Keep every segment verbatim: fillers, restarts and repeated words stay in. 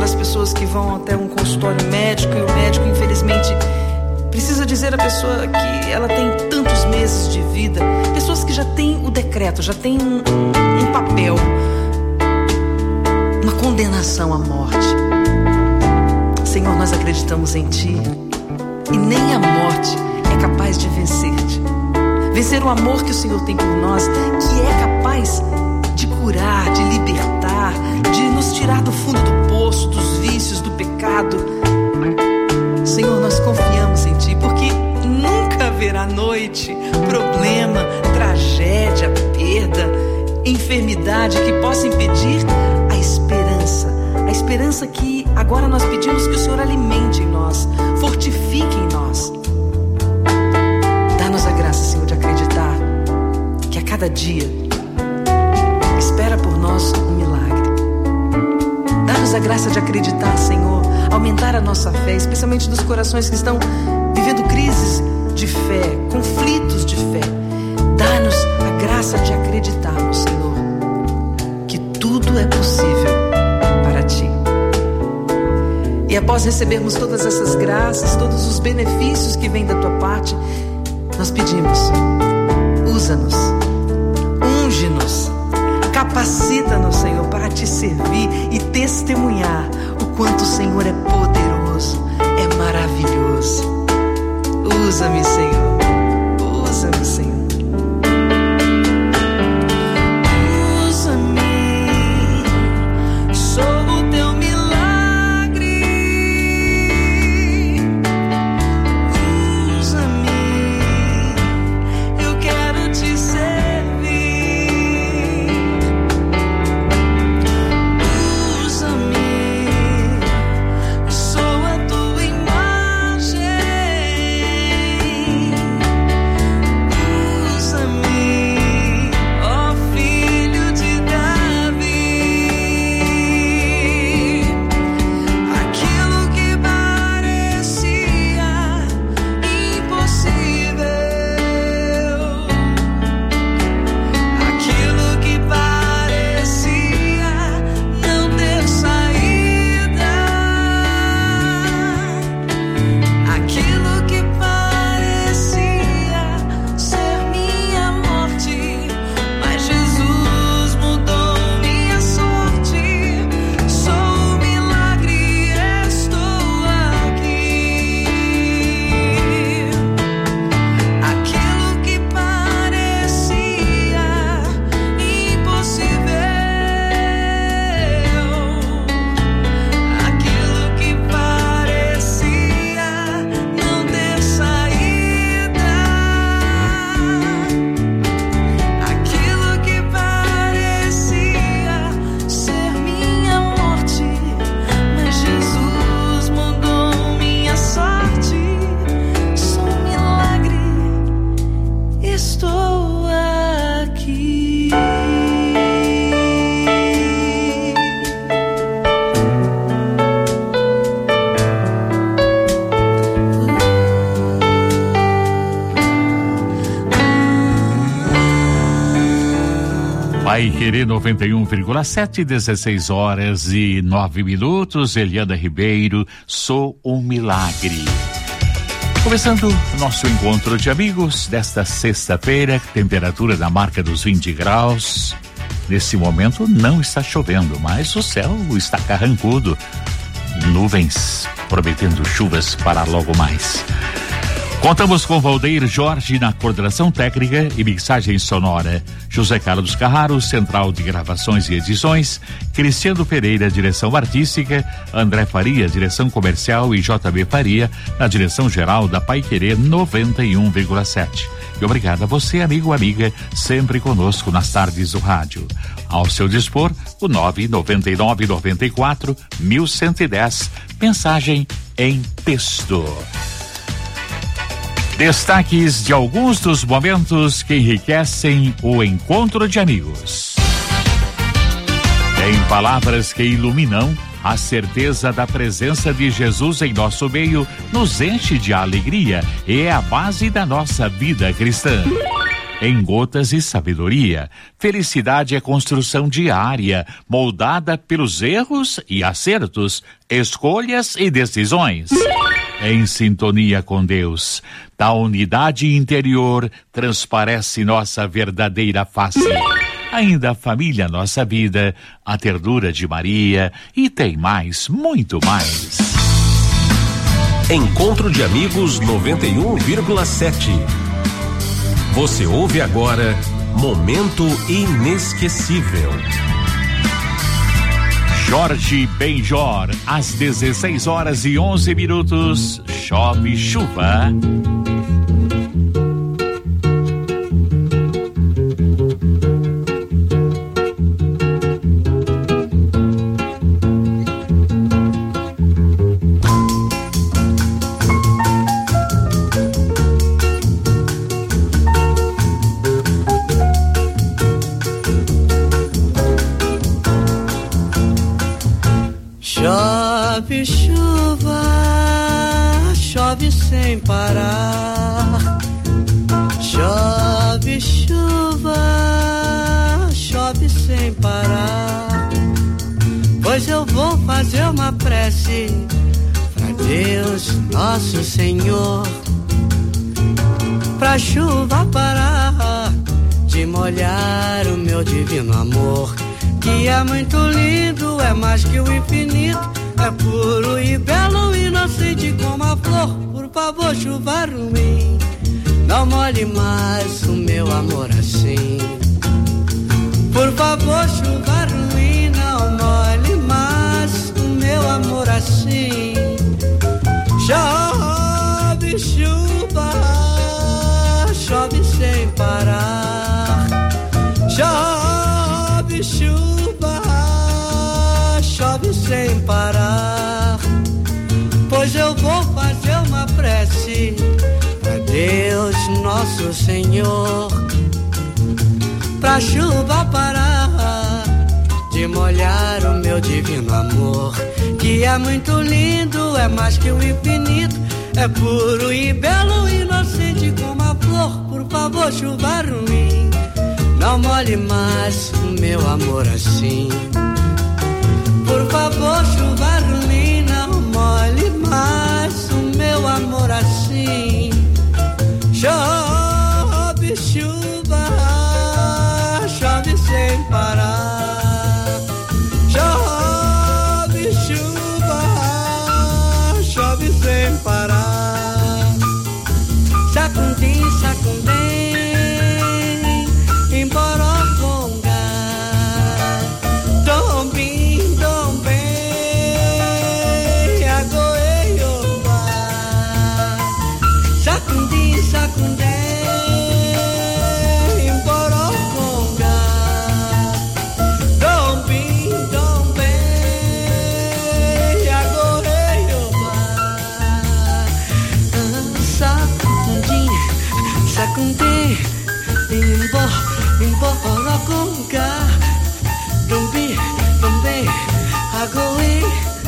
aquelas pessoas que vão até um consultório médico e o médico, infelizmente, precisa dizer à pessoa que ela tem tantos meses de vida. Pessoas que já têm o decreto, já têm um, um papel, uma condenação à morte. Senhor, nós acreditamos em Ti e nem a morte é capaz de vencer-te. Vencer o amor que o Senhor tem por nós, que é capaz de curar, de libertar, de nos tirar do fundo do poço, dos vícios, do pecado. Senhor, nós confiamos em Ti, porque nunca haverá noite, problema, tragédia, perda, enfermidade que possa impedir a esperança. A esperança que agora nós pedimos que o Senhor alimente em nós, fortifique em nós. Dá-nos a graça, Senhor, de acreditar que a cada dia espera por nós um milagre. Dá-nos a graça de acreditar, Senhor, aumentar a nossa fé, especialmente dos corações que estão vivendo crises de fé, conflitos de fé. Dá-nos a graça de acreditarmos, Senhor, que tudo é possível para Ti. E após recebermos todas essas graças, todos os benefícios que vêm da Tua parte, nós pedimos: usa-nos, unge-nos, capacita-nos, Senhor, para Te servir e testemunhar o quanto o Senhor é poderoso, é maravilhoso. Usa-me, Senhor, usa-me, Senhor. Paiquerê noventa e um vírgula sete, dezesseis horas e nove minutos. Eliana Ribeiro, Sou um Milagre. Começando o nosso encontro de amigos desta sexta-feira, temperatura na marca dos vinte graus. Nesse momento não está chovendo, mas o céu está carrancudo. Nuvens prometendo chuvas para logo mais. Contamos com Valdeir Jorge na coordenação técnica e mixagem sonora, José Carlos Carraro, central de gravações e edições, Cristiano Pereira, direção artística, André Faria, direção comercial e J B Faria na direção geral da Paiquerê noventa e um vírgula sete. E obrigado a você, amigo, amiga, sempre conosco nas tardes do rádio. Ao seu dispor, o nove nove nove nove quatro um um um zero, mensagem em texto. Destaques de alguns dos momentos que enriquecem o encontro de amigos. Tem palavras que iluminam, a certeza da presença de Jesus em nosso meio nos enche de alegria e é a base da nossa vida cristã. em gotas e sabedoria. Felicidade é construção diária, moldada pelos erros e acertos, escolhas e decisões. Em sintonia com Deus, da unidade interior transparece nossa verdadeira face. Ainda a família, nossa vida, a ternura de Maria e tem mais, muito mais. Encontro de Amigos noventa e um vírgula sete. Você ouve agora Momento Inesquecível. Jorge Benjor, às dezesseis horas e onze minutos, chove chuva. Chove chuva, chove sem parar. Chove chuva, chove sem parar. Pois eu vou fazer uma prece pra Deus nosso Senhor, pra chuva parar de molhar o meu divino amor, que é muito lindo, é mais que o infinito, é puro e belo, inocente como a flor. Por favor, chuva ruim, não molhe mais o meu amor assim. Por favor, chuva ruim, não molhe mais o meu amor assim. Chove chuva, chove sem parar. Chove chuva, chove sem parar. Pois eu vou fazer uma prece pra Deus nosso Senhor, pra chuva parar de molhar o meu divino amor, que é muito lindo, é mais que o infinito, é puro e belo, inocente como a flor. Por favor, chuva ruim, não molhe mais o meu amor assim. Por favor, chuva ruim, não molhe mais o meu amor assim. Chove chuva, chove sem parar. Chove chuva, chove sem parar. Sacundim, sacundim, Emboroconga, Dombim, Dombim, Agoeiomba. Sacundim, sacundim, Emboroconga, Dombim, Dombim, Agoeiomba. Sacundim, sacundim, Imbo, Emboroconga, Dombim, Dombim, Agoei,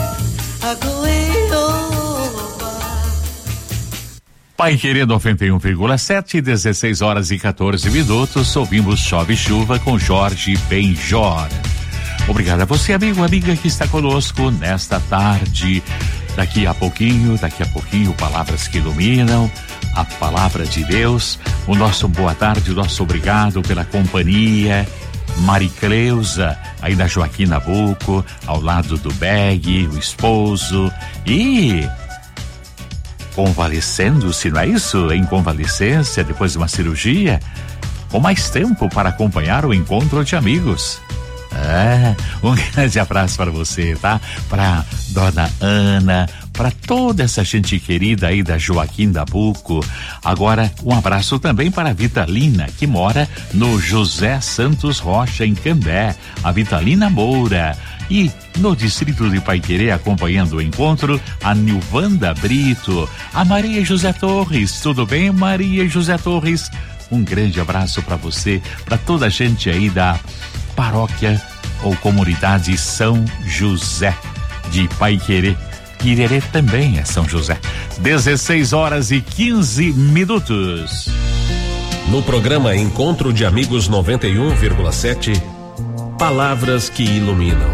Agoeiomba. Pai Querer noventa e um vírgula sete, dezesseis horas e quatorze minutos, ouvimos Chove Chuva com Jorge Benjor. Obrigado a você, amigo, amiga, que está conosco nesta tarde. Daqui a pouquinho, daqui a pouquinho, palavras que iluminam, a palavra de Deus. O nosso boa tarde, o nosso obrigado pela companhia. Maricleusa, aí da Joaquim Nabuco, ao lado do Beg, o esposo, e convalescendo-se, não é isso? Em convalescência, depois de uma cirurgia, com mais tempo para acompanhar o encontro de amigos. É, um grande abraço para você, tá? Para Dona Ana, para toda essa gente querida aí da Joaquim Nabuco. Agora, um abraço também para a Vitalina, que mora no José Santos Rocha, em Cambé. A Vitalina Moura. E no distrito de Paiquerê, acompanhando o encontro, a Nilvanda Brito, a Maria José Torres. Tudo bem, Maria José Torres? Um grande abraço para você, para toda a gente aí da paróquia ou comunidade São José de Paiquerê. Irerê também é São José. dezesseis horas e quinze minutos. No programa Encontro de Amigos noventa e um vírgula sete, palavras que iluminam.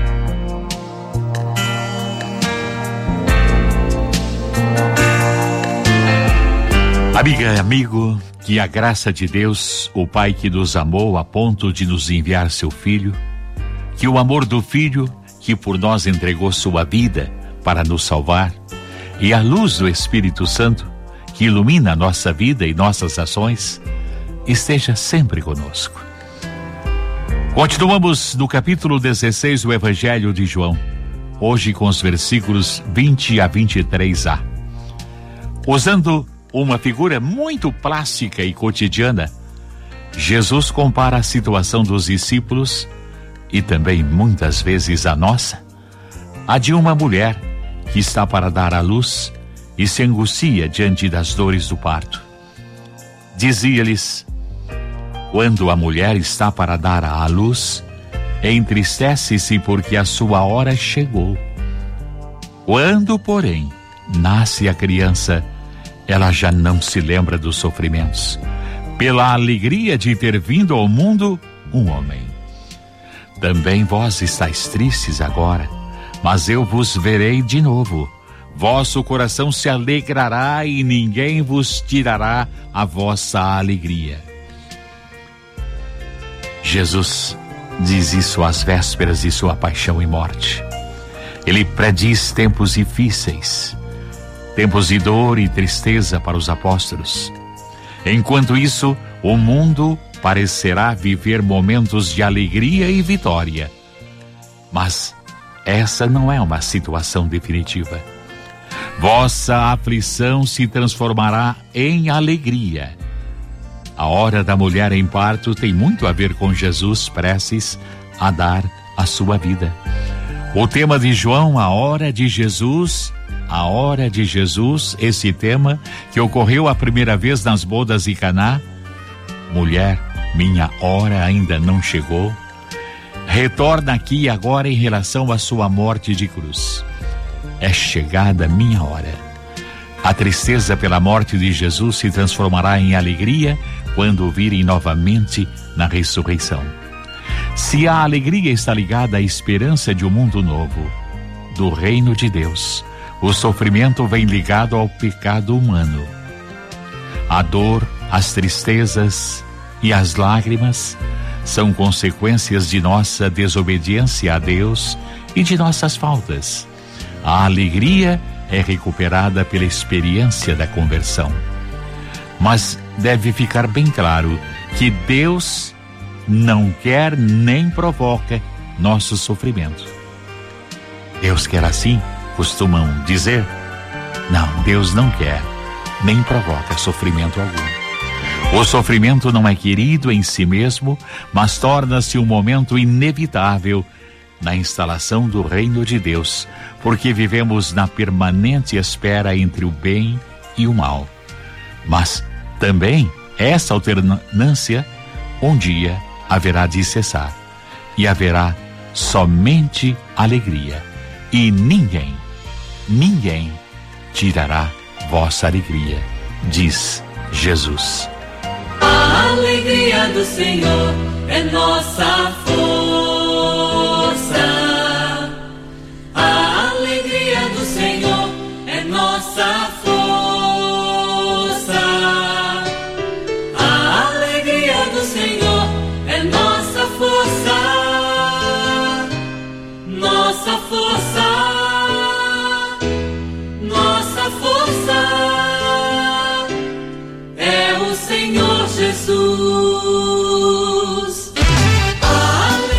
Amiga e amigo, que a graça de Deus, o Pai que nos amou a ponto de nos enviar seu Filho, que o amor do Filho que por nós entregou sua vida para nos salvar, e a luz do Espírito Santo que ilumina a nossa vida e nossas ações, esteja sempre conosco. Continuamos no capítulo dezesseis do Evangelho de João, hoje com os versículos vinte a vinte e três a. Usando uma figura muito plástica e cotidiana, Jesus compara a situação dos discípulos, e também muitas vezes a nossa, a de uma mulher que está para dar à luz e se angustia diante das dores do parto. Dizia-lhes: quando a mulher está para dar à luz, entristece-se porque a sua hora chegou. Quando, porém, nasce a criança, ela já não se lembra dos sofrimentos, pela alegria de ter vindo ao mundo um homem. Também vós estáis tristes agora, mas eu vos verei de novo. Vosso coração se alegrará e ninguém vos tirará a vossa alegria. Jesus diz isso às vésperas de sua paixão e morte. Ele prediz tempos difíceis, tempos de dor e tristeza para os apóstolos. Enquanto isso, o mundo parecerá viver momentos de alegria e vitória. Mas essa não é uma situação definitiva. Vossa aflição se transformará em alegria. A hora da mulher em parto tem muito a ver com Jesus prestes a dar a sua vida. O tema de João, a hora de Jesus, a hora de Jesus, esse tema que ocorreu a primeira vez nas bodas de Caná. Mulher, minha hora ainda não chegou. Retorna aqui agora em relação à sua morte de cruz. É chegada minha hora. A tristeza pela morte de Jesus se transformará em alegria quando o virem novamente na ressurreição. Se a alegria está ligada à esperança de um mundo novo, do reino de Deus, o sofrimento vem ligado ao pecado humano. A dor, as tristezas e as lágrimas são consequências de nossa desobediência a Deus e de nossas faltas. A alegria é recuperada pela experiência da conversão. Mas deve ficar bem claro que Deus não quer nem provoca nosso sofrimento. Deus quer assim, costumam dizer? Não, Deus não quer, nem provoca sofrimento algum. O sofrimento não é querido em si mesmo, mas torna-se um momento inevitável na instalação do reino de Deus, porque vivemos na permanente espera entre o bem e o mal. Mas também essa alternância um dia haverá de cessar, e haverá somente alegria, e ninguém, ninguém tirará vossa alegria, diz Jesus. A alegria do Senhor é nossa força. A alegria do Senhor é nossa força. A alegria do Senhor é nossa força. Nossa força. Nossa força é o Senhor Jesus. A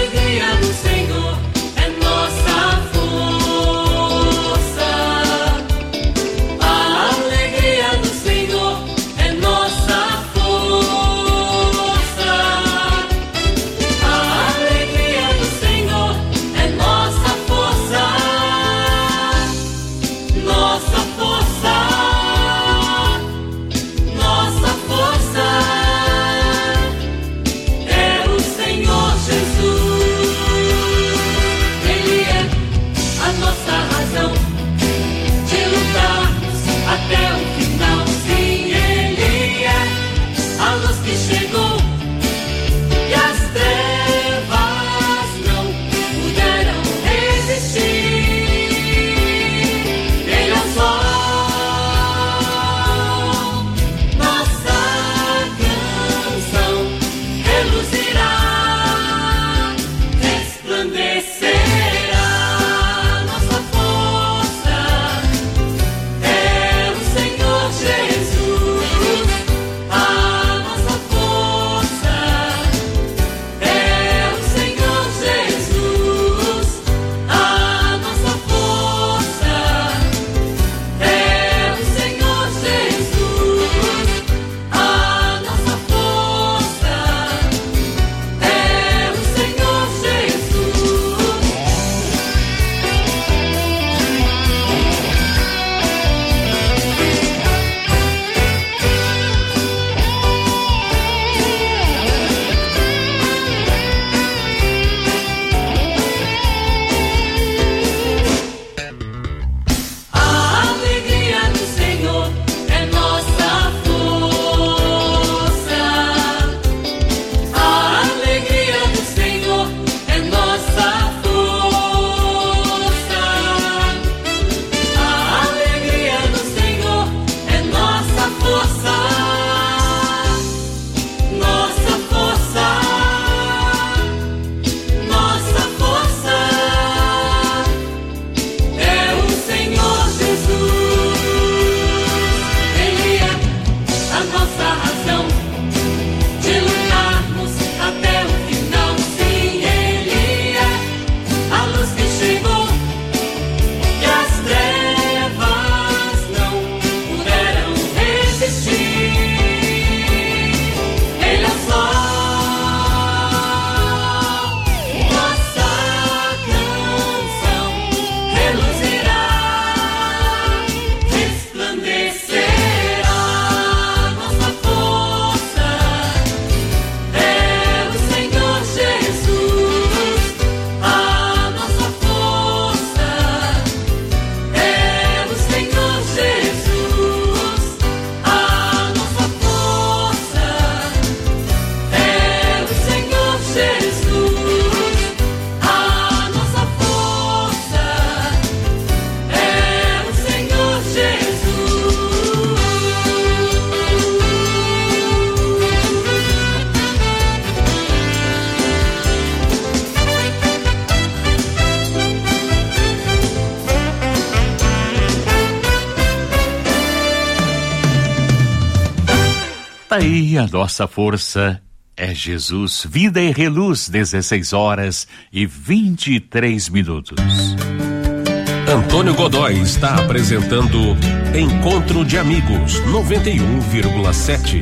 Tá aí, a nossa força é Jesus. Vida e Reluz, dezesseis horas e vinte e três minutos. Antônio Godoy está apresentando Encontro de Amigos noventa e um vírgula sete.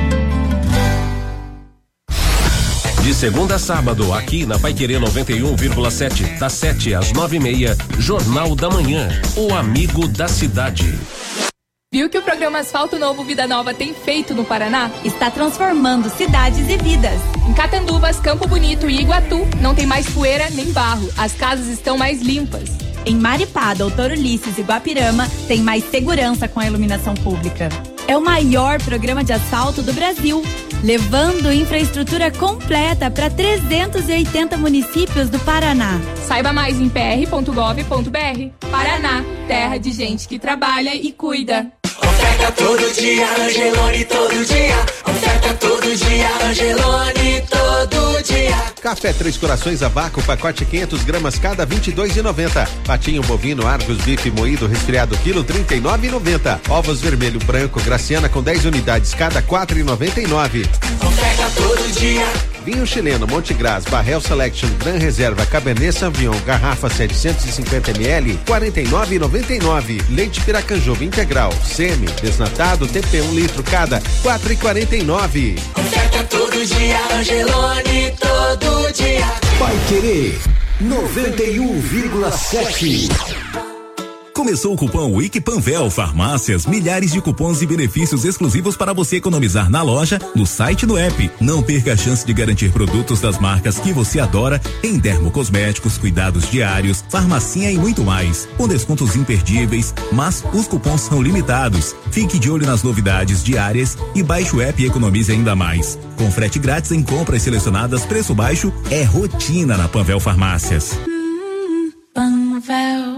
De segunda a sábado, aqui na Paiquerê noventa e um vírgula sete, das sete às nove e meia, Jornal da Manhã, o amigo da cidade. Viu que o programa Asfalto Novo Vida Nova tem feito no Paraná? Está transformando cidades e vidas. Em Catanduvas, Campo Bonito e Iguatu, não tem mais poeira nem barro. As casas estão mais limpas. Em Maripá, Doutor Ulisses e Guapirama, tem mais segurança com a iluminação pública. É o maior programa de asfalto do Brasil, levando infraestrutura completa para trezentos e oitenta municípios do Paraná. Saiba mais em p r ponto gov ponto b r. Paraná, terra de gente que trabalha e cuida. Oferta todo dia, Angelone todo dia. Oferta todo dia, Angelone todo dia. Café Três Corações a vácuo, pacote quinhentas gramas cada, vinte e dois reais e noventa centavos. Patinho bovino, Argos, bife moído, resfriado, quilo, trinta e nove reais e noventa centavos. Ovos vermelho branco, Graciana com dez unidades cada, quatro reais e noventa e nove centavos. Oferta todo dia. Vinho chileno Montegras, Barrel Selection, Gran Reserva, Cabernet Sauvignon, garrafa setecentos e cinquenta mililitros, quarenta e nove reais e noventa e nove centavos. Leite Piracanjuba integral, semi, desnatado, T P um litro cada, quatro reais e quarenta e nove centavos. Oferta todo dia, Angelone todo dia. Paiquerê noventa e um vírgula sete. Começou o cupom Week Panvel Farmácias, milhares de cupons e benefícios exclusivos para você economizar na loja, no site e no app. Não perca a chance de garantir produtos das marcas que você adora em dermocosméticos, cuidados diários, farmacinha e muito mais, com descontos imperdíveis, mas os cupons são limitados. Fique de olho nas novidades diárias e baixe o app e economize ainda mais. Com frete grátis em compras selecionadas, preço baixo é rotina na Panvel Farmácias. Hum, Panvel.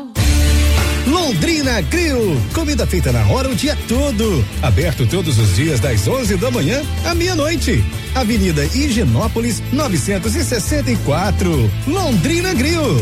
Londrina Grill, comida feita na hora o dia todo, aberto todos os dias das onze da manhã à meia-noite. Avenida Higienópolis novecentos e sessenta e quatro, Londrina Grill.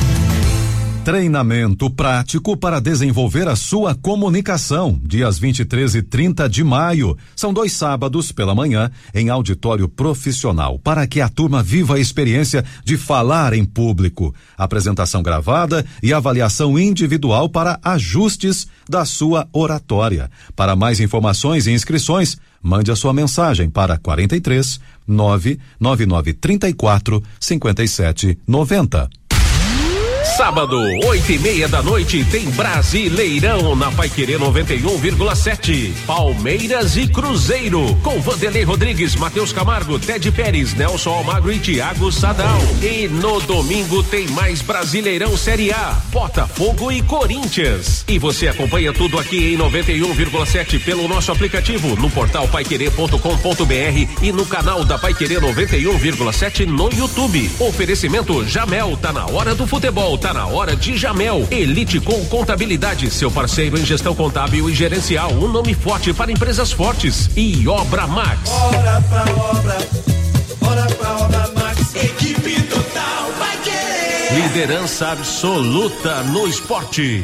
Treinamento prático para desenvolver a sua comunicação, dias vinte e três e trinta de maio. São dois sábados pela manhã em auditório profissional, para que a turma viva a experiência de falar em público. Apresentação gravada e avaliação individual para ajustes da sua oratória. Para mais informações e inscrições, mande a sua mensagem para quarenta e três, nove nove nove trinta e quatro, cinquenta e sete, noventa. Sábado, oito e meia da noite, tem Brasileirão na Paiquerê noventa e um vírgula sete. Palmeiras e Cruzeiro, com Vanderlei Rodrigues, Matheus Camargo, Ted Pérez, Nelson Almagro e Thiago Sadal. E no domingo tem mais Brasileirão Série A, Botafogo e Corinthians. E você acompanha tudo aqui em noventa e um vírgula sete pelo nosso aplicativo, no portal paiquerê ponto com ponto b r e no canal da Paiquerê noventa e um vírgula sete no YouTube. Oferecimento Jamel, tá na hora do futebol. Tá na hora de Jamel, Elite com Contabilidade, seu parceiro em gestão contábil e gerencial, um nome forte para empresas fortes. E Obra Max. Bora pra obra, bora pra Obra Max, equipe total vai querer. Liderança absoluta no esporte.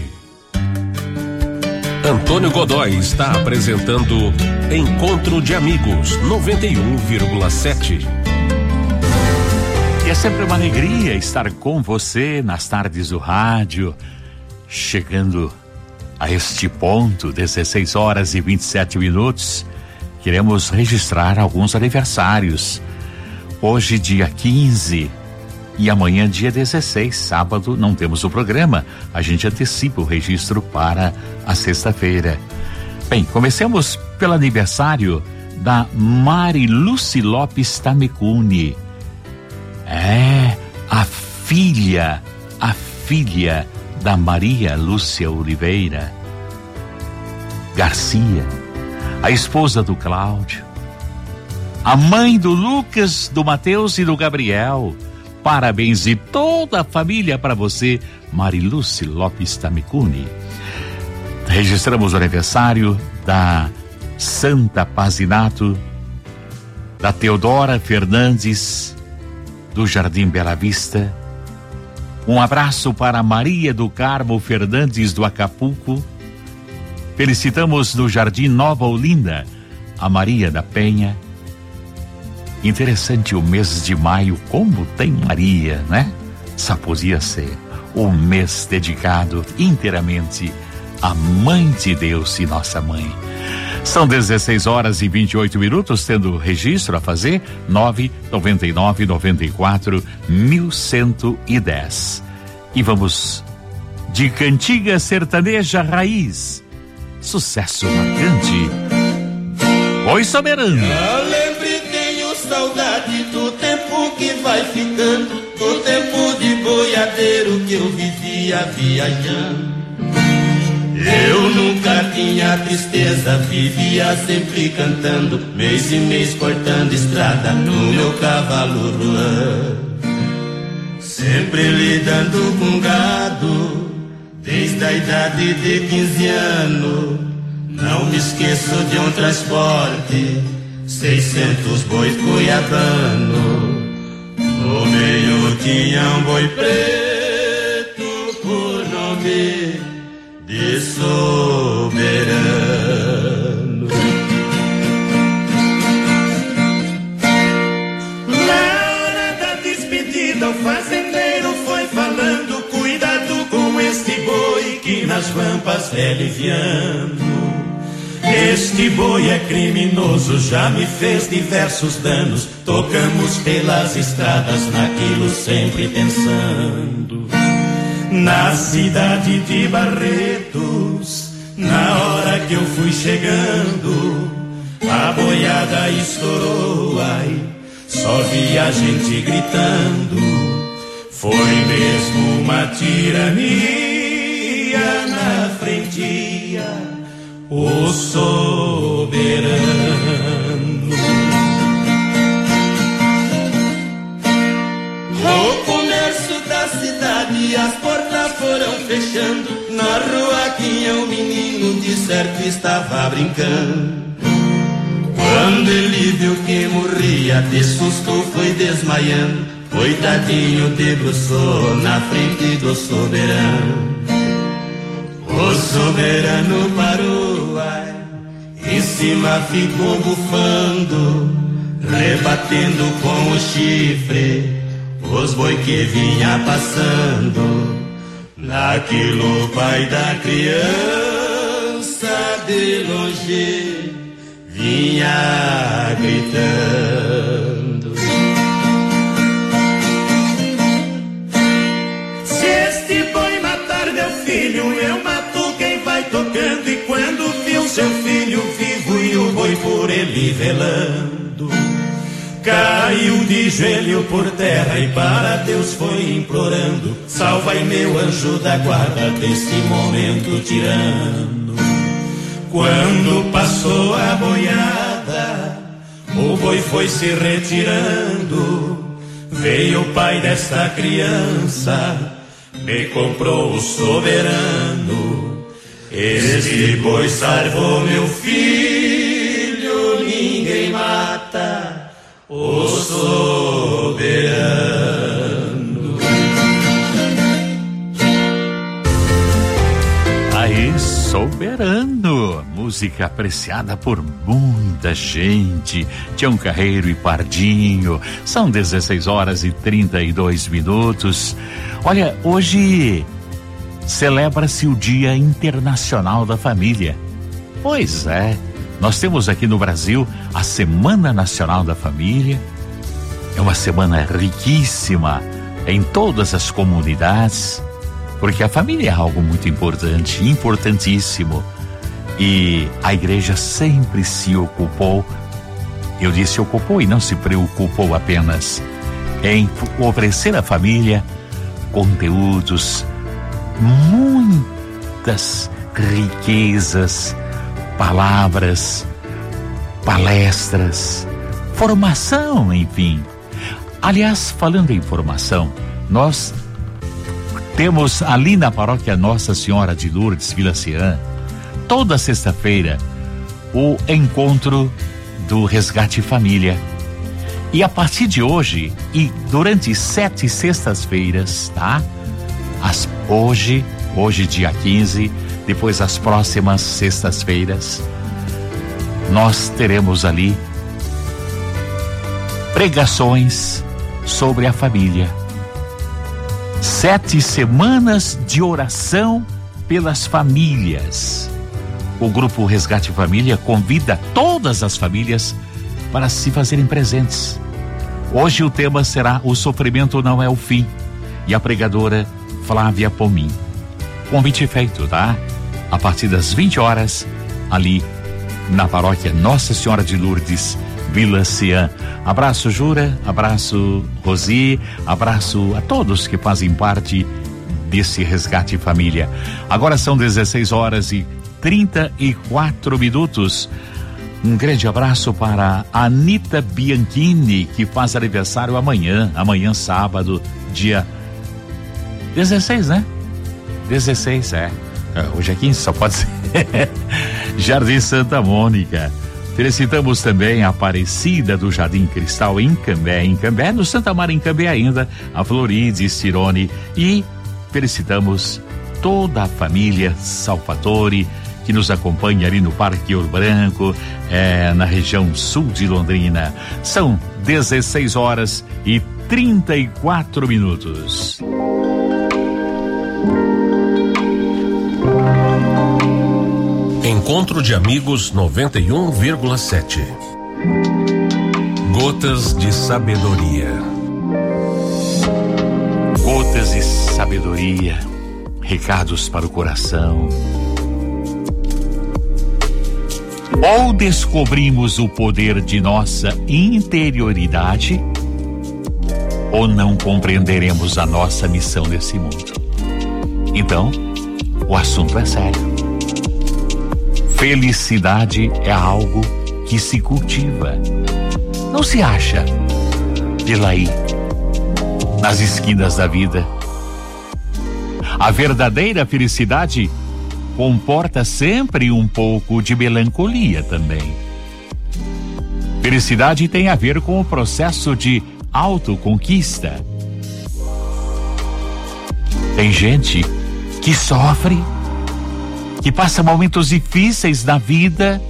Antônio Godoy está apresentando Encontro de Amigos noventa e um vírgula sete. É sempre uma alegria estar com você nas tardes do rádio, chegando a este ponto, dezesseis horas e vinte e sete minutos. Queremos registrar alguns aniversários. Hoje, dia quinze, e amanhã, dia dezesseis, sábado, não temos o programa. A gente antecipa o registro para a sexta-feira. Bem, comecemos pelo aniversário da Mariluce Lopes Tamecuni. É, a filha, a filha da Maria Lúcia Oliveira Garcia, a esposa do Cláudio, a mãe do Lucas, do Mateus e do Gabriel. Parabéns de toda a família para você, Mariluce Lopes Tamecuni. Registramos o aniversário da Santa Pazinato, da Teodora Fernandes, do Jardim Bela Vista. Um abraço para Maria do Carmo Fernandes do Acapulco. Felicitamos no Jardim Nova Olinda a Maria da Penha. Interessante o mês de maio, como tem Maria, né? Só podia ser um mês dedicado inteiramente à Mãe de Deus e Nossa Mãe. São dezesseis horas e vinte e oito minutos, tendo registro a fazer nove noventa e nove noventa e quatro mil cento e dez. E vamos de cantiga sertaneja raiz. Sucesso marcante. Oi, Soberano. Eu lembre, tenho saudade do tempo que vai ficando, do tempo de boiadeiro que eu vivia viajando. Eu nunca tinha tristeza, vivia sempre cantando, mês e mês cortando estrada no meu cavalo ruan. Sempre lidando com gado, desde a idade de quinze anos. Não me esqueço de um transporte, seiscentos bois cuiabano. No meio tinha um boi preto por nome de Soberano. Na hora da despedida o fazendeiro foi falando, cuidado com este boi que nas rampas é liviano. Este boi é criminoso, já me fez diversos danos. Tocamos pelas estradas naquilo sempre pensando. Na cidade de Barretos, na hora que eu fui chegando, a boiada estourou, ai, só vi a gente gritando. Foi mesmo uma tirania na frente, o soberano. O comércio da cidade, as portas foram fechando. Na rua tinha um menino, de certo estava brincando. Quando ele viu que morria, de susto foi desmaiando. Coitadinho debruçou na frente do soberano. O soberano parou, ai, em cima ficou bufando, rebatendo com o chifre os boi que vinha passando. Naquilo o pai da criança de longe vinha gritando. Se este boi matar meu filho, eu mato quem vai tocando. E quando viu seu filho vivo e o boi por ele velando, caiu de joelho por terra e para Deus foi implorando: salva-i meu anjo da guarda desse momento tirano. Quando passou a boiada, o boi foi se retirando. Veio o pai desta criança, me comprou o soberano. Este boi salvou meu filho, ninguém mata o soberano. Aí, Soberano, música apreciada por muita gente. Tião Carreiro e Pardinho. São dezesseis horas e trinta e dois minutos. Olha, hoje celebra-se o Dia Internacional da Família. Pois é, nós temos aqui no Brasil a Semana Nacional da Família. É uma semana riquíssima em todas as comunidades, porque a família é algo muito importante, importantíssimo. E a igreja sempre se ocupou, eu disse ocupou e não se preocupou apenas em oferecer à família conteúdos, muitas riquezas, palavras, palestras, formação, enfim. Aliás, falando em formação, nós temos ali na paróquia Nossa Senhora de Lourdes, Vila Ciã, toda sexta-feira, o encontro do Resgate Família. E a partir de hoje, e durante sete sextas-feiras, tá? As, hoje, hoje dia quinze, depois as próximas sextas-feiras, nós teremos ali pregações sobre a família. Sete semanas de oração pelas famílias. O Grupo Resgate Família convida todas as famílias para se fazerem presentes. Hoje o tema será O Sofrimento Não É o Fim, e a pregadora Flávia Pomim. Convite feito, tá? A partir das vinte horas, ali na paróquia Nossa Senhora de Lourdes, Vila Cian. Abraço, Jura, abraço, Rosi, abraço a todos que fazem parte desse Resgate Família. Agora são dezesseis horas e trinta e quatro minutos. Um grande abraço para a Anita Bianchini, que faz aniversário amanhã, amanhã sábado, dia dezesseis, né? dezesseis, é. Hoje é quinze, só pode ser. Jardim Santa Mônica. Felicitamos também a Aparecida do Jardim Cristal em Cambé, em Cambé, no Santa Mara em Cambé ainda, a Florides Cirone, e felicitamos toda a família Salvatore, que nos acompanha ali no Parque Ouro Branco, é, na região sul de Londrina. São dezesseis horas e trinta e quatro minutos. Encontro de Amigos noventa e um vírgula sete. Gotas de Sabedoria. Gotas de sabedoria, recados para o coração. Ou descobrimos o poder de nossa interioridade, ou não compreenderemos a nossa missão nesse mundo. Então, o assunto é sério. Felicidade é algo que se cultiva. Não se acha pela aí, nas esquinas da vida. A verdadeira felicidade comporta sempre um pouco de melancolia também. Felicidade tem a ver com o processo de autoconquista. Tem gente que sofre, que passa momentos difíceis na vida,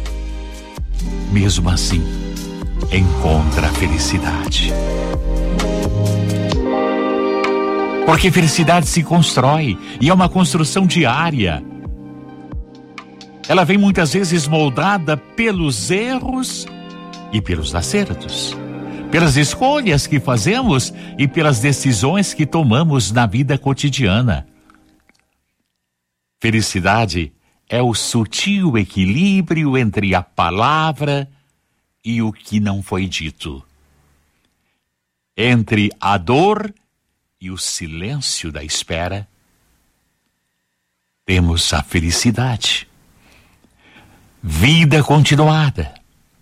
mesmo assim encontra a felicidade. Porque felicidade se constrói, e é uma construção diária. Ela vem muitas vezes moldada pelos erros e pelos acertos, pelas escolhas que fazemos e pelas decisões que tomamos na vida cotidiana. Felicidade é o sutil equilíbrio entre a palavra e o que não foi dito, entre a dor e o silêncio da espera. Temos a felicidade. Vida continuada.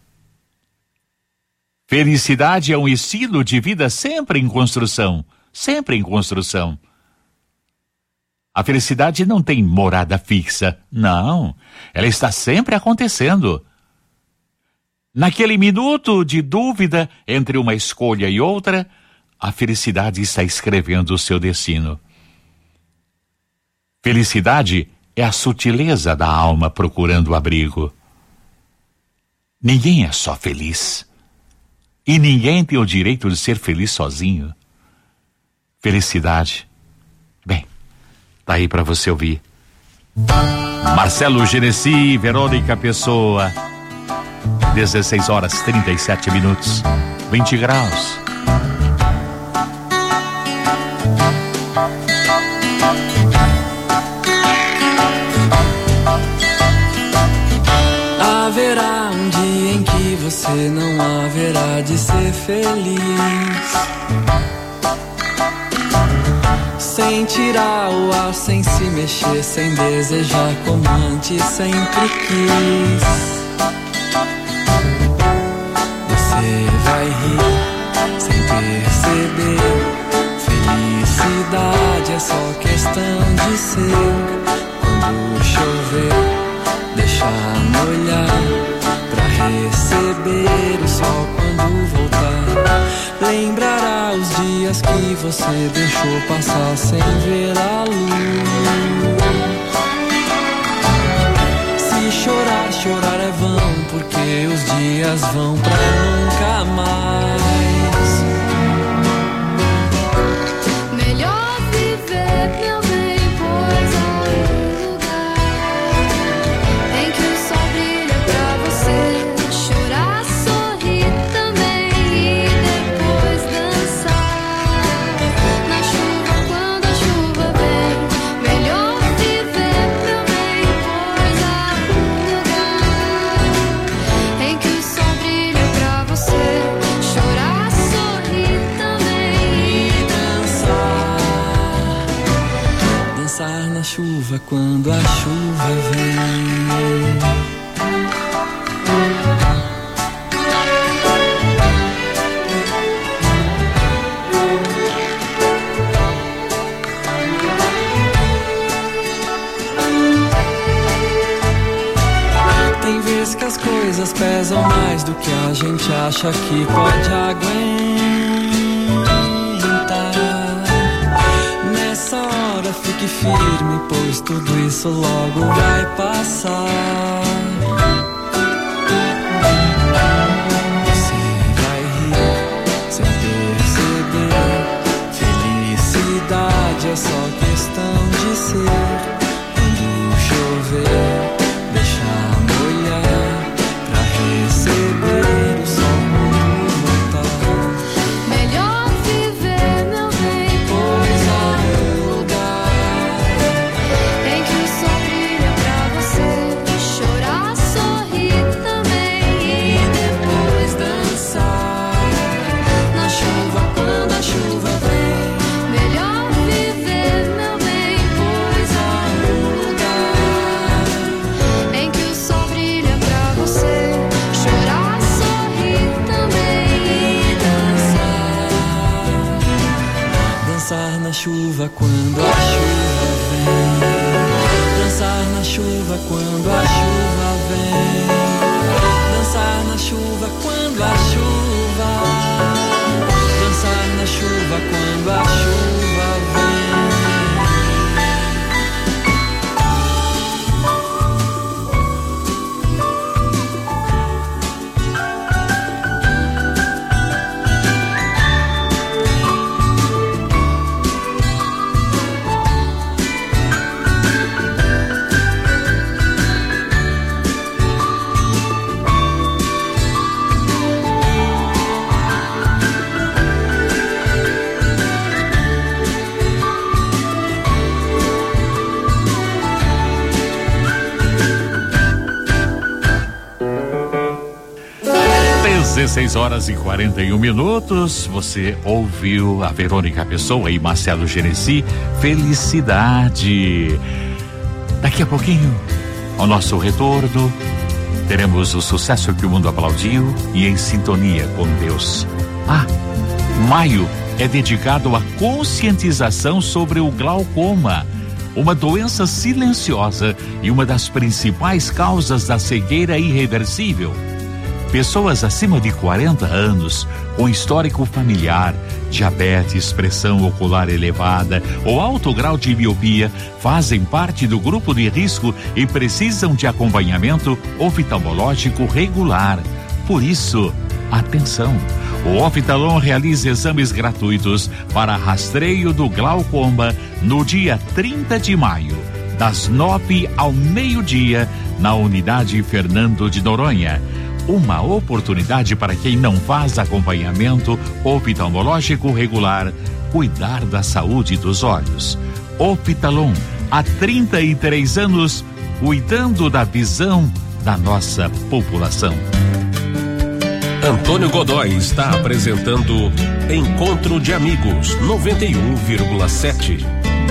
Felicidade é um estilo de vida sempre em construção, sempre em construção. A felicidade não tem morada fixa, não. Ela está sempre acontecendo. Naquele minuto de dúvida entre uma escolha e outra, a felicidade está escrevendo o seu destino. Felicidade é a sutileza da alma procurando abrigo. Ninguém é só feliz. E ninguém tem o direito de ser feliz sozinho. Felicidade. Bem, tá aí para você ouvir. Marcelo Genesi, Verônica Pessoa. dezesseis horas trinta e sete minutos. vinte graus. Haverá um dia em que você não haverá de ser feliz, sem tirar o ar, sem se mexer, sem desejar como antes sempre quis. Você vai rir sem perceber. Felicidade é só questão de ser. Quando chover, deixar molhar, pra receber o sol quando voltar. Lembrará os dias que você deixou passar sem ver a luz. Se chorar, chorar é vão, porque porque os dias vão pra nunca mais. Melhor viver, meu bem, pois há um lugar em que o sol brilha pra você chorar, sorrir também e depois dançar na chuva quando a chuva vem. Melhor viver, meu bem, pois há um lugar em que o sol brilha pra você chorar, sorrir também e Dançar, dançar na chuva quando a chuva vem. Tem vezes que as coisas pesam mais do que a gente acha que pode aguentar. Nessa hora fique firme, pois tudo isso logo vai passar. Você vai rir sem perceber. Felicidade é só questão de ser. Quando chover, deixa molhar pra receber o sol quando voltar. melhor viver, meu bem, pois há um lugar em que o sol brilha pra você chorar, sorrir também e depois dançar na chuva quando a chuva vem. Melhor viver, meu bem, pois há um lugar em que o sol brilha pra você chorar, sorrir também e dançar. Dançar na chuva quando a chuva vem. Dançar na chuva quando a chuva vem. Dançar na chuva quando a chuva. Dançar na chuva quando a chuva vem. dezesseis horas e quarenta e um minutos. Você ouviu a Verônica Pessoa e Marcelo Genesi, Felicidade. Daqui a pouquinho, ao nosso retorno, teremos o sucesso que o mundo aplaudiu e Em Sintonia com Deus. Ah, maio é dedicado à conscientização sobre o glaucoma, uma doença silenciosa e uma das principais causas da cegueira irreversível. Pessoas acima de quarenta anos, com histórico familiar, diabetes, pressão ocular elevada ou alto grau de miopia, fazem parte do grupo de risco e precisam de acompanhamento oftalmológico regular. Por isso, atenção! O Oftalon realiza exames gratuitos para rastreio do glaucoma no dia trinta de maio, das nove ao meio-dia, na unidade Fernando de Noronha. Uma oportunidade para quem não faz acompanhamento oftalmológico regular cuidar da saúde dos olhos. Oftalon, há trinta e três anos, cuidando da visão da nossa população. Antônio Godoy está apresentando Encontro de Amigos noventa e um vírgula sete.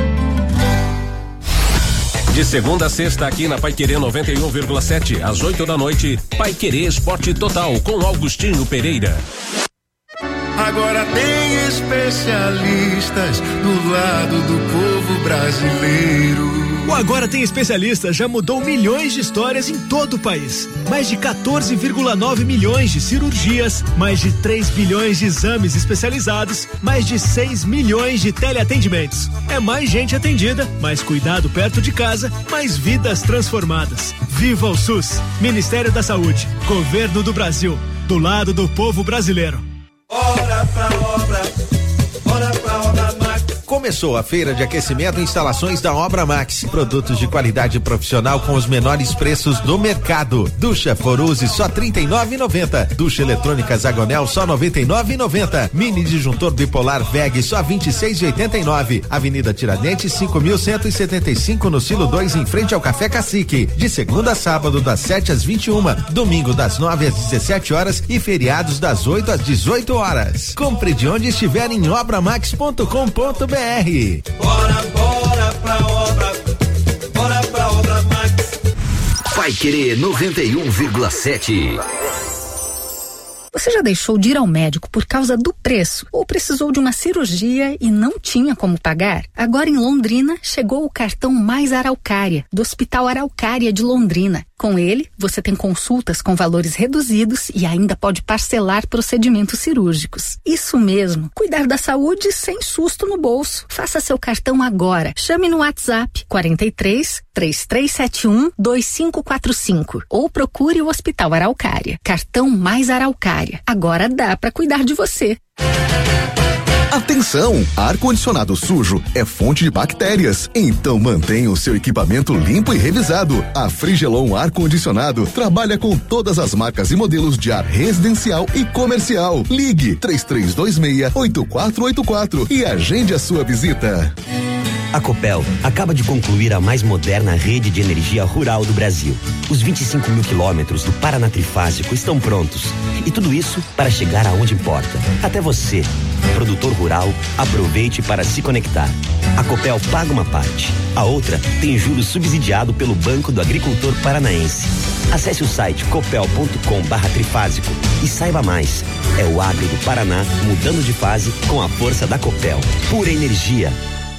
De segunda a sexta aqui na Paiquerê noventa e um vírgula sete, às oito da noite, Paiquerê Esporte Total com Augustinho Pereira. Agora tem especialistas do lado do povo brasileiro. O Agora Tem Especialista já mudou milhões de histórias em todo o país. Mais de quatorze vírgula nove milhões de cirurgias, mais de três bilhões de exames especializados, mais de seis milhões de teleatendimentos. É mais gente atendida, mais cuidado perto de casa, mais vidas transformadas. Viva o SUS! Ministério da Saúde, Governo do Brasil, do lado do povo brasileiro. Bora pra obra, bora pra obra Max. Começou a feira de aquecimento e instalações da Obra Max. Produtos de qualidade profissional com os menores preços do mercado. Ducha Foruse só trinta e nove reais e noventa centavos. Ducha eletrônica Zagonel só noventa e nove reais e noventa centavos. Mini disjuntor bipolar V E G só vinte e seis reais e oitenta e nove centavos. Avenida Tiradentes cinco mil cento e setenta e cinco no Silo dois em frente ao Café Cacique. De segunda a sábado das sete às vinte e uma, domingo das nove às dezessete horas e feriados das oito às dezoito horas. Compre de onde estiver em obra max ponto com ponto br. Bora, bora pra obra, bora pra obra Max. Vai Querer noventa e um vírgula sete. Você já deixou de ir ao médico por causa do preço ou precisou de uma cirurgia e não tinha como pagar? Agora em Londrina chegou o cartão Mais Araucária, do Hospital Araucária de Londrina. Com ele, você tem consultas com valores reduzidos e ainda pode parcelar procedimentos cirúrgicos. Isso mesmo, cuidar da saúde sem susto no bolso. Faça seu cartão agora. Chame no WhatsApp quarenta e três, três três sete um, dois cinco quatro cinco ou procure o Hospital Araucária. Cartão Mais Araucária. Agora dá para cuidar de você. Atenção! Ar-condicionado sujo é fonte de bactérias, então mantenha o seu equipamento limpo e revisado. A Frigelon Ar-Condicionado trabalha com todas as marcas e modelos de ar residencial e comercial. Ligue três três dois seis, oito quatro oito quatro e agende a sua visita. A Copel acaba de concluir a mais moderna rede de energia rural do Brasil. Os vinte e cinco mil quilômetros do Paraná Trifásico estão prontos. E tudo isso para chegar aonde importa. Até você, produtor rural, aproveite para se conectar. A Copel paga uma parte. A outra tem juros subsidiado pelo Banco do Agricultor Paranaense. Acesse o site copel ponto com barra trifásico e saiba mais. É o agro do Paraná mudando de fase com a força da Copel. Pura energia.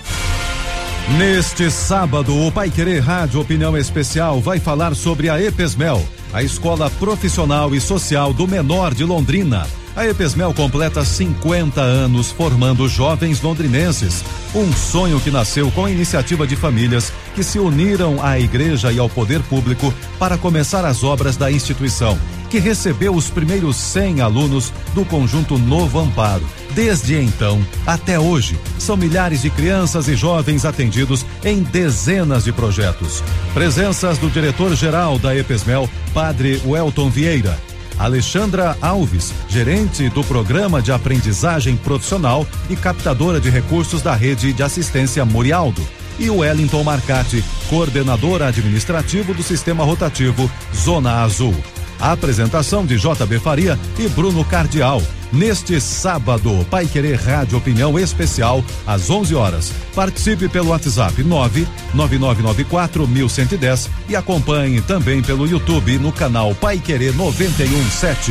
Neste sábado, o Pai Querer Rádio Opinião Especial vai falar sobre a EPESMEL, a Escola Profissional e Social do Menor de Londrina. A EPESMEL completa cinquenta anos formando jovens londrinenses. Um sonho que nasceu com a iniciativa de famílias que se uniram à igreja e ao poder público para começar as obras da instituição, que recebeu os primeiros cem alunos do conjunto Novo Amparo. Desde então, até hoje, são milhares de crianças e jovens atendidos em dezenas de projetos. Presenças do diretor-geral da EPESMEL, Padre Welton Vieira, Alexandra Alves, gerente do Programa de Aprendizagem Profissional e captadora de recursos da Rede de Assistência Murialdo, e o Wellington Marcati, coordenador administrativo do Sistema Rotativo Zona Azul. A apresentação de J B Faria e Bruno Cardial. Neste sábado, Pai Querer Rádio Opinião Especial, às onze horas. Participe pelo WhatsApp nove nove nove nove quatro um um zero e acompanhe também pelo YouTube no canal Pai Querer noventa e um sete.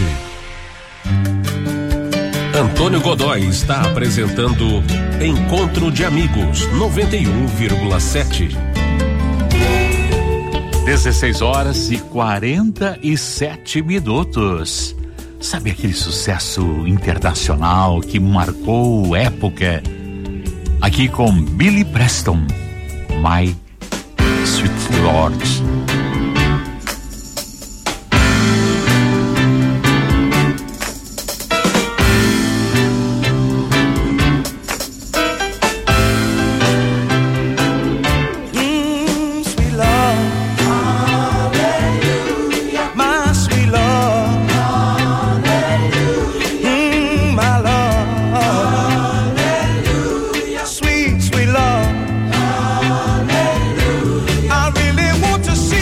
Antônio Godoy está apresentando Encontro de Amigos noventa e um vírgula sete. dezesseis horas e quarenta e sete minutos. Sabe aquele sucesso internacional que marcou época? Aqui com Billy Preston, My Sweet Lord. Sweet, sweet love. Hallelujah. I really want to see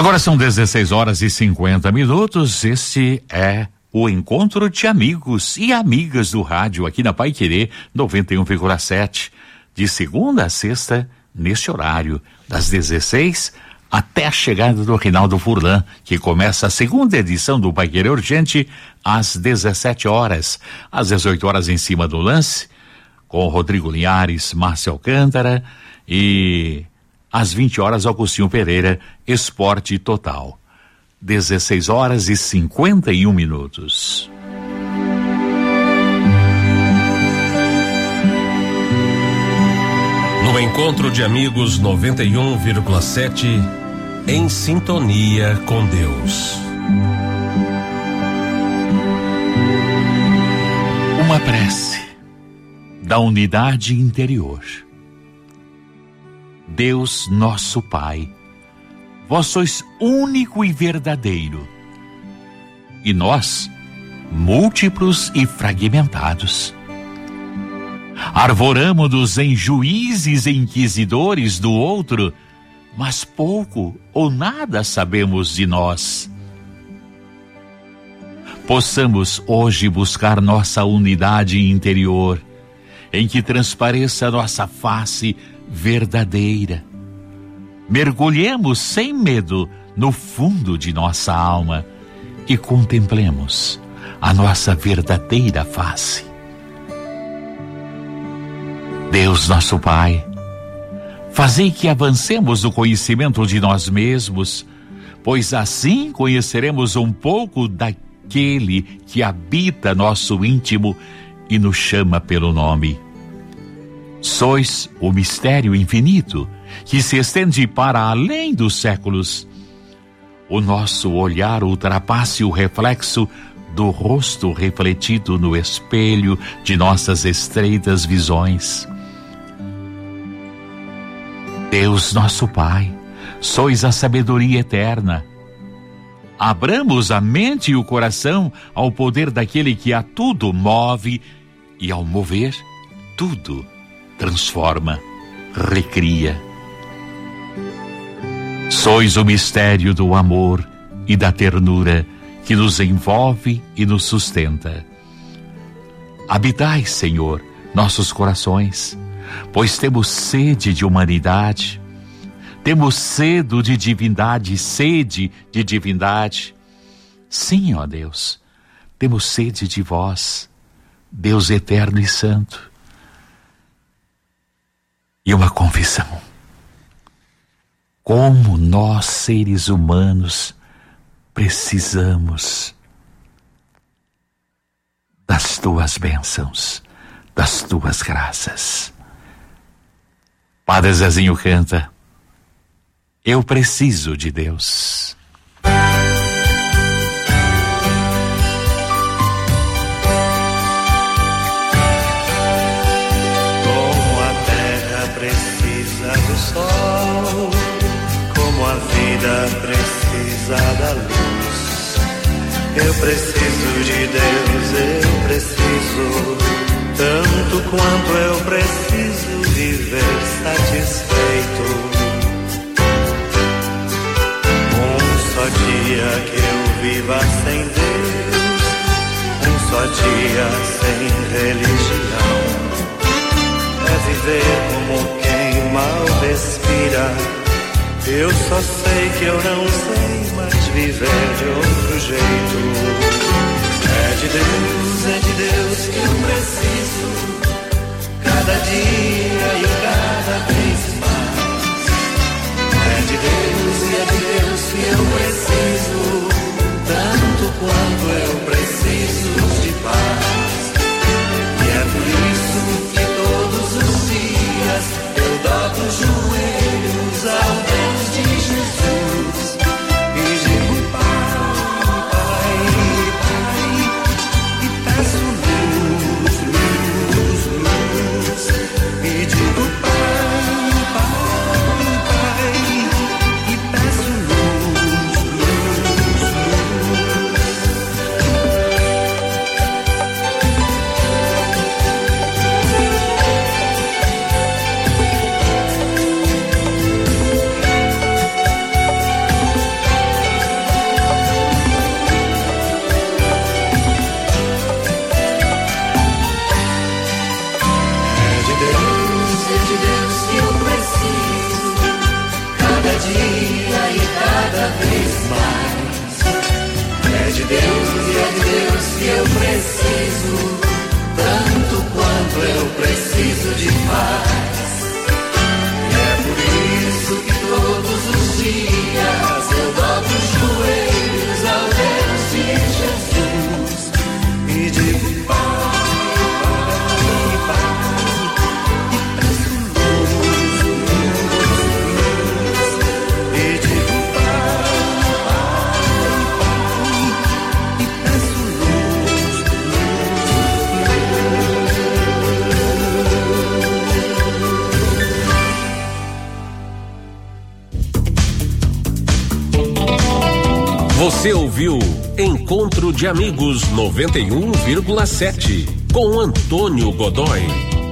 Agora são dezesseis horas e cinquenta minutos. Este é o encontro de amigos e amigas do rádio aqui na Paiquerê noventa e um vírgula sete, de segunda a sexta, neste horário, das dezesseis até a chegada do Reinaldo Furlan, que começa a segunda edição do Paiquerê Urgente às dezessete horas, às dezoito horas em cima do lance, com Rodrigo Linhares, Márcio Alcântara, e às vinte horas Augustinho Pereira, Esporte Total. dezesseis horas e cinquenta e um minutos. No encontro de amigos noventa e um vírgula sete, em sintonia com Deus. Uma prece da unidade interior. Deus nosso Pai, vós sois único e verdadeiro, e nós, múltiplos e fragmentados. Arvoramo-nos em juízes e inquisidores do outro, mas pouco ou nada sabemos de nós. Possamos hoje buscar nossa unidade interior, em que transpareça nossa face verdadeira. Mergulhemos sem medo no fundo de nossa alma e contemplemos a nossa verdadeira face. Deus nosso Pai, fazei que avancemos no conhecimento de nós mesmos, pois assim conheceremos um pouco daquele que habita nosso íntimo e nos chama pelo nome. Sois o mistério infinito que se estende para além dos séculos. O nosso olhar ultrapasse o reflexo do rosto refletido no espelho de nossas estreitas visões. Deus nosso Pai, sois a sabedoria eterna. Abramos a mente e o coração ao poder daquele que a tudo move e, ao mover, tudo transforma, recria. Sois o mistério do amor e da ternura que nos envolve e nos sustenta. Habitai, Senhor, nossos corações, pois temos sede de humanidade, temos sede de divindade, sede de divindade. Sim, ó Deus, temos sede de vós, Deus eterno e santo. E uma confissão: como nós, seres humanos, precisamos das tuas bênçãos, das tuas graças. Padre Zezinho canta: eu preciso de Deus. Como a terra precisa do sol, como a vida precisa da luz, eu preciso de Deus, eu preciso tanto quanto eu preciso viver satisfeito. Um só dia que eu viva sem Deus, um só dia sem religião, é viver como quem mal respira. Eu só sei que eu não sei mais viver de outro jeito. É de Deus, é de Deus que eu preciso, cada dia e cada vez mais. É de Deus e é de Deus que eu preciso, tanto quanto eu preciso de paz. E é por isso que todos os dias eu dobro os joelhos ao Deus de Jesus e digo: Pai, Pai, Pai, e peço luz, luz, luz, e digo: Pai, Pai, Pai, e peço luz, luz, Deus e é de Deus que eu preciso, tanto quanto eu preciso de paz. E é por isso que todos os dias eu dobro os joelhos ao Deus de Jesus e digo Pai, Pai, Pai, e peço luz, luz, e digo Pai, Pai, Pai, e peço luz, Você ouviu Encontro de Amigos noventa e um vírgula sete com Antônio Godoy.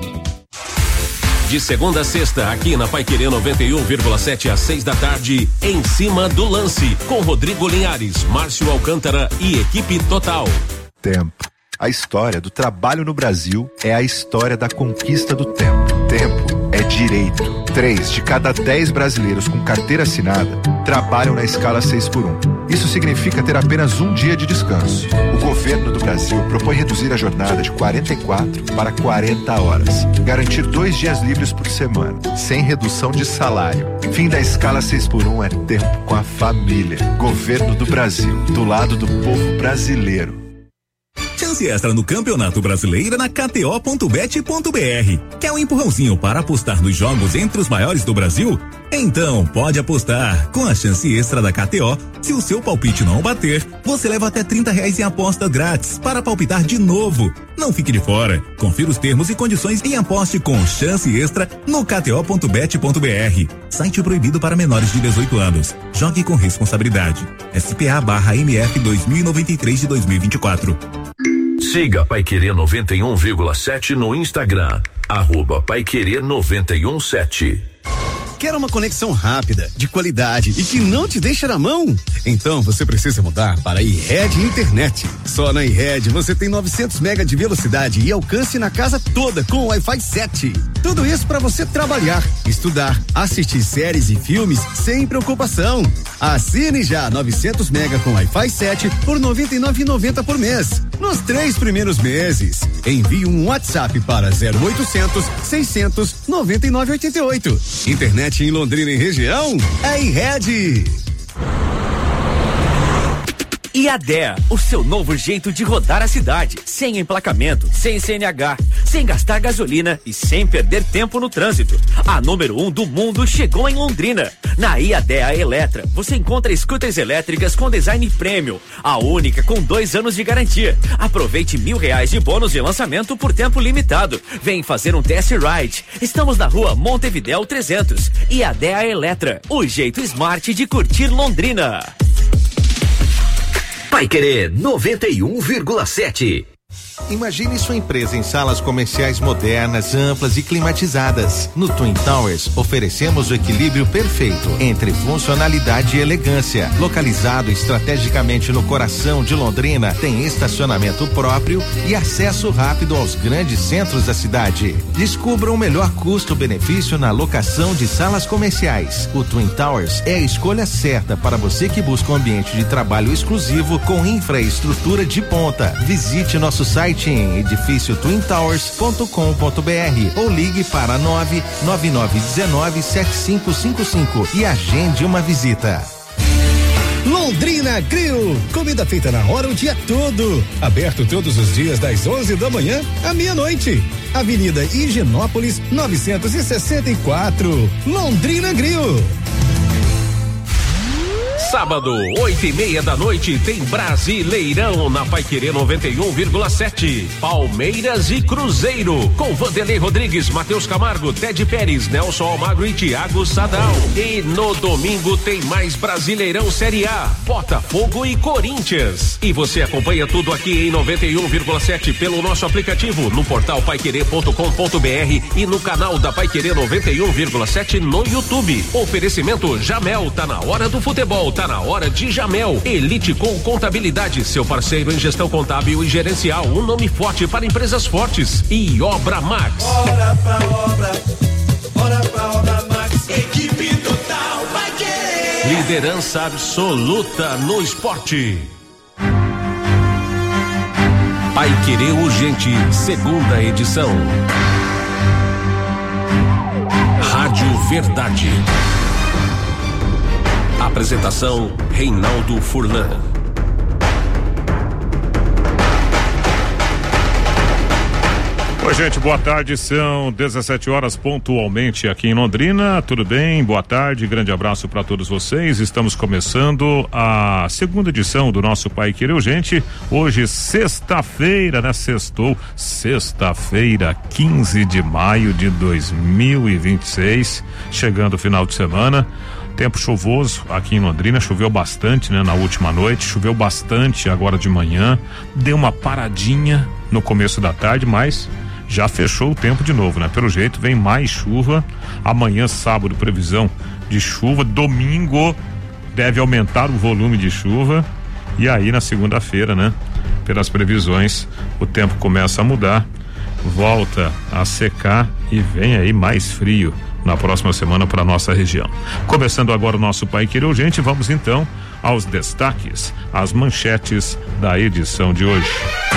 De segunda a sexta, aqui na Paiquerê noventa e um vírgula sete às seis da tarde, Em Cima do Lance, com Rodrigo Linhares, Márcio Alcântara e equipe total. Tempo. A história do trabalho no Brasil é a história da conquista do tempo. Tempo é direito. Três de cada dez brasileiros com carteira assinada trabalham na escala seis por um. Isso significa ter apenas um dia de descanso. O governo do Brasil propõe reduzir a jornada de quarenta e quatro para quarenta horas. Garantir dois dias livres por semana, sem redução de salário. Fim da escala seis por um é tempo com a família. Governo do Brasil, do lado do povo brasileiro. Chance extra no Campeonato Brasileiro na K T O ponto bet ponto B R. Quer um empurrãozinho para apostar nos jogos entre os maiores do Brasil? Então pode apostar. Com a chance extra da K T O, se o seu palpite não bater, você leva até trinta reais em aposta grátis para palpitar de novo. Não fique de fora. Confira os termos e condições e aposte com chance extra no K T O ponto bet ponto B R. Site proibido para menores de dezoito anos. Jogue com responsabilidade. S P A barra M F dois mil e noventa e três de dois mil e vinte e quatro. Siga Paiquerê noventa e um vírgula sete no Instagram, arroba Paiquerê noventa e um sete. Quer uma conexão rápida, de qualidade e que não te deixa na mão? Então você precisa mudar para a iRed Internet. Só na iRed você tem novecentos mega de velocidade e alcance na casa toda com Wi-Fi sete. Tudo isso para você trabalhar, estudar, assistir séries e filmes sem preocupação. Assine já novecentos mega com Wi-Fi sete por noventa e nove reais e noventa centavos por mês. Nos três primeiros meses. Envie um WhatsApp para zero oitocentos, seiscentos, noventa e nove, oitenta e oito. Internet em Londrina e região é iRed. E a D E A, o seu novo jeito de rodar a cidade, sem emplacamento, sem C N H, sem gastar gasolina e sem perder tempo no trânsito. A número um do mundo chegou em Londrina. Na I A D E A Eletra, você encontra scooters elétricas com design premium, a única com dois anos de garantia. Aproveite mil reais de bônus de lançamento por tempo limitado. Vem fazer um test ride. Estamos na rua Montevidéu trezentos. I A D E A Eletra, o jeito smart de curtir Londrina. Paiquerê noventa e um vírgula sete. Imagine sua empresa em salas comerciais modernas, amplas e climatizadas. No Twin Towers, oferecemos o equilíbrio perfeito entre funcionalidade e elegância. Localizado estrategicamente no coração de Londrina, tem estacionamento próprio e acesso rápido aos grandes centros da cidade. Descubra o melhor custo-benefício na locação de salas comerciais. O Twin Towers é a escolha certa para você que busca um ambiente de trabalho exclusivo com infraestrutura de ponta. Visite nosso site em edifício twin towers ponto com ponto b r ou ligue para nove nove nove um nove sete cinco cinco cinco e agende uma visita. Londrina Grill, comida feita na hora o dia todo. Aberto todos os dias das onze da manhã à meia-noite. Avenida Higienópolis novecentos e sessenta e quatro. Londrina Grill. Sábado, oito e meia da noite, tem Brasileirão na Paiquerê noventa e um vírgula sete. Palmeiras e Cruzeiro, com Vanderlei Rodrigues, Matheus Camargo, Ted Pérez, Nelson Almagro e Thiago Sadal. E no domingo tem mais Brasileirão Série A, Botafogo e Corinthians. E você acompanha tudo aqui em noventa e um vírgula sete pelo nosso aplicativo, no portal paiquerê ponto com ponto b r e no canal da Paiquerê noventa e um vírgula sete no YouTube. Oferecimento Jamel, tá na hora do futebol. Tá na hora de Jamel, Elite com Contabilidade, seu parceiro em gestão contábil e gerencial, um nome forte para empresas fortes. E Obra Max. Bora pra obra, bora pra obra Max, equipe total vai querer. Liderança absoluta no esporte. Paiquerê Urgente, segunda edição. Rádio Verdade. Apresentação Reinaldo Furlan. Oi, gente, boa tarde, são dezessete horas pontualmente aqui em Londrina, tudo bem? Boa tarde, grande abraço para todos vocês. Estamos começando a segunda edição do nosso Paiquerê Urgente, hoje sexta-feira, né? Sextou, sexta-feira, quinze de maio de dois mil e vinte e seis, chegando o final de semana. Tempo chuvoso aqui em Londrina, choveu bastante, né? Na última noite, choveu bastante agora de manhã, deu uma paradinha no começo da tarde, mas já fechou o tempo de novo, né? Pelo jeito vem mais chuva, amanhã sábado previsão de chuva, domingo deve aumentar o volume de chuva e aí na segunda-feira, né? Pelas previsões o tempo começa a mudar, volta a secar e vem aí mais frio na próxima semana para nossa região. Começando agora o nosso Paiquerê Urgente, vamos então aos destaques, as manchetes da edição de hoje.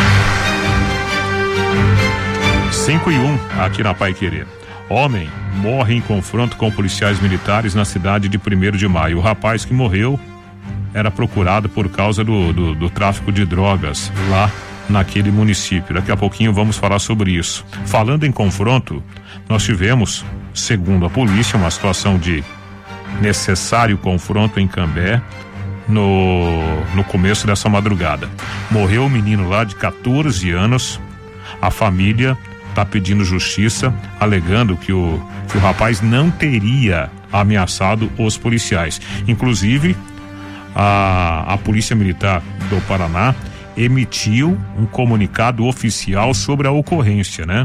cinco e um aqui na Paiquerê. Homem morre em confronto com policiais militares na cidade de primeiro de maio. O rapaz que morreu era procurado por causa do, do, do tráfico de drogas lá naquele município. Daqui a pouquinho vamos falar sobre isso. Falando em confronto, nós tivemos, segundo a polícia, uma situação de necessário confronto em Cambé no, no começo dessa madrugada. Morreu um menino lá de quatorze anos, a família está pedindo justiça, alegando que o, que o rapaz não teria ameaçado os policiais. Inclusive, a, a Polícia Militar do Paraná emitiu um comunicado oficial sobre a ocorrência, né?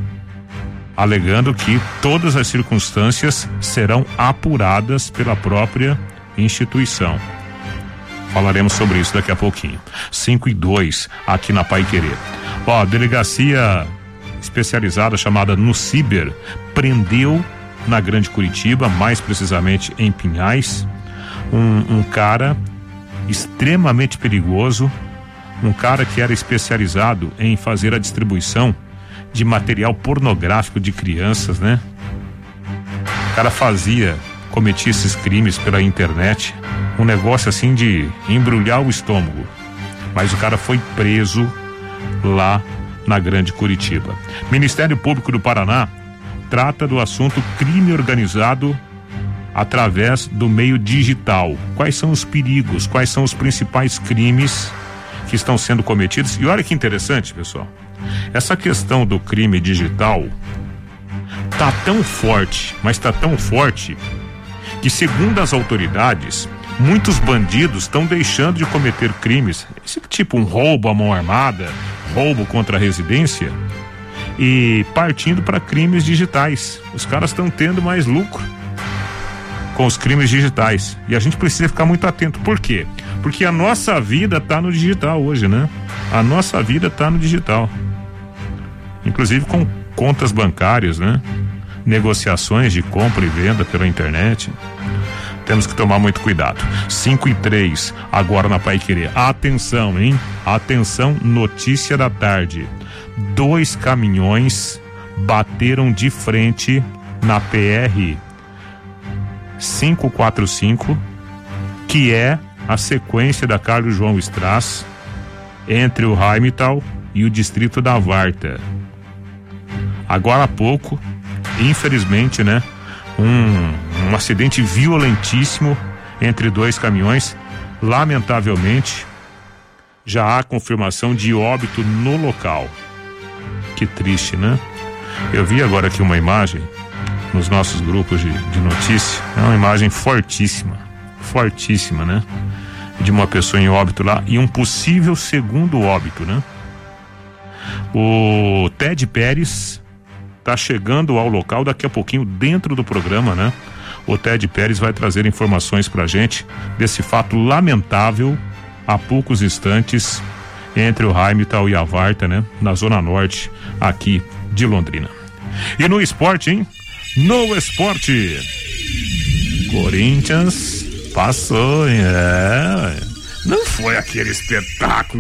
Alegando que todas as circunstâncias serão apuradas pela própria instituição. Falaremos sobre isso daqui a pouquinho. cinco e dois aqui na Paiquerê. Ó, a delegacia especializada chamada Nuciber prendeu na Grande Curitiba, mais precisamente em Pinhais, um, um cara extremamente perigoso, um cara que era especializado em fazer a distribuição de material pornográfico de crianças, né? O cara fazia, cometia esses crimes pela internet, um negócio assim de embrulhar o estômago, mas o cara foi preso lá na Grande Curitiba. Ministério Público do Paraná trata do assunto crime organizado através do meio digital. Quais são os perigos, quais são os principais crimes que estão sendo cometidos? E olha que interessante, pessoal, essa questão do crime digital tá tão forte, mas tá tão forte que, segundo as autoridades, muitos bandidos estão deixando de cometer crimes, esse tipo um roubo à mão armada, roubo contra a residência, e partindo para crimes digitais. Os caras estão tendo mais lucro com os crimes digitais. E a gente precisa ficar muito atento. Por quê? Porque a nossa vida tá no digital hoje, né? A nossa vida tá no digital. Inclusive com contas bancárias, né? Negociações de compra e venda pela internet. Temos que tomar muito cuidado. cinco e três, agora na Paiquerê. Atenção, hein? Atenção, notícia da tarde. Dois caminhões bateram de frente na P R quinhentos e quarenta e cinco, que é a sequência da Carlos João Strass, entre o Rheinmetall e o distrito da Varta. Agora há pouco, infelizmente, né? Um, um acidente violentíssimo entre dois caminhões. Lamentavelmente, já há confirmação de óbito no local. Que triste, né? Eu vi agora aqui uma imagem nos nossos grupos de, de notícia. É uma imagem fortíssima, fortíssima, né? De uma pessoa em óbito lá e um possível segundo óbito, né? O Ted Pérez tá chegando ao local daqui a pouquinho dentro do programa, né? O Ted Pérez vai trazer informações pra gente desse fato lamentável há poucos instantes entre o Rheinmetall e a Varta, né? Na zona norte aqui de Londrina. E no esporte, hein? No esporte, Corinthians passou, hein? É, não foi aquele espetáculo